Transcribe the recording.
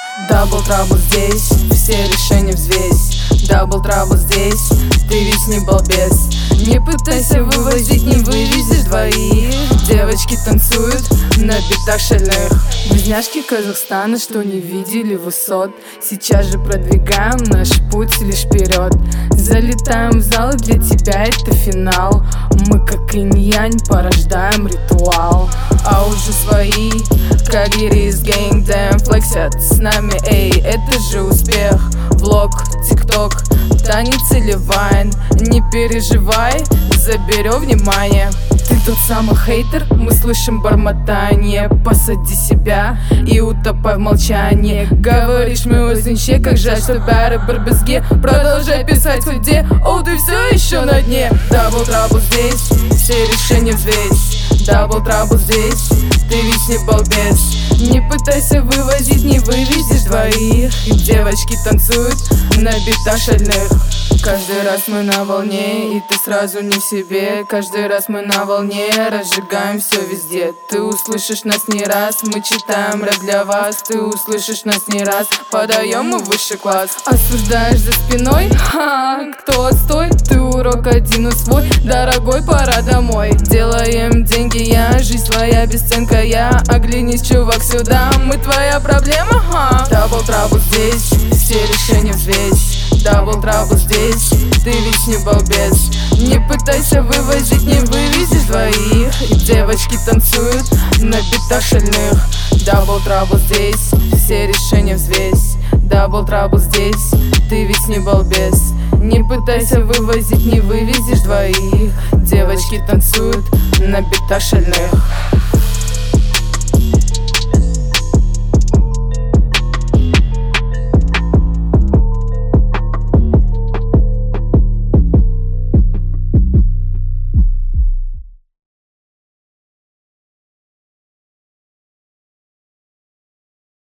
Дабл трабл здесь, все решения взвесь. Дабл трабл здесь, ты ведь не балбес. Не пытайся вывозить, не вывезешь двоих. Девочки танцуют на битах шальных. Близняшки Казахстана, что не видели высот, сейчас же продвигаем наш путь лишь вперед. Залетаем в зал, и для тебя это финал. Мы как инь-янь порождаем ритуал. А уже свои карьерист гэнг флексят с нами, эй, это же успех. Влог, тикток, танец или вайн, не переживай, заберем внимание. Ты тот самый хейтер, мы слышим бормотание. Посади себя и утопай в молчании. Говоришь, мы озинче, как жаль, что бәрібір бізге. Продолжай писать хоть где, о, ты все еще на дне. Дабл трабл здесь, все решения взвесь. Дабл трабл здесь, ты ведь не балбес. Не пытайся вывозить, не вывезешь двоих. И девочки танцуют на битах шальных. Каждый раз мы на волне, и ты сразу не в себе. Каждый раз мы на волне, разжигаем все везде. Ты услышишь нас не раз, мы читаем рэп для вас. Ты услышишь нас не раз, подаем мы высший класс. Осуждаешь за спиной? Ха, кто отстой? Ты урок один усвой, дорогой, пора домой. Делаем деньги, я, жизнь твоя бесценка, я. Оглянись, чувак, сюда, мы твоя проблема, ха. Дабл трабл здесь, все решения взвесь. Дабл трабл здесь, ты ведь не балбес. Не пытайся вывозить, не вывезешь двоих. И девочки танцуют на битах шальных. Дабл трабл здесь, все решения взвесь. Дабл трабл здесь, ты ведь не балбес. Не пытайся вывозить, не вывезешь двоих. Девочки танцуют на битах шальных.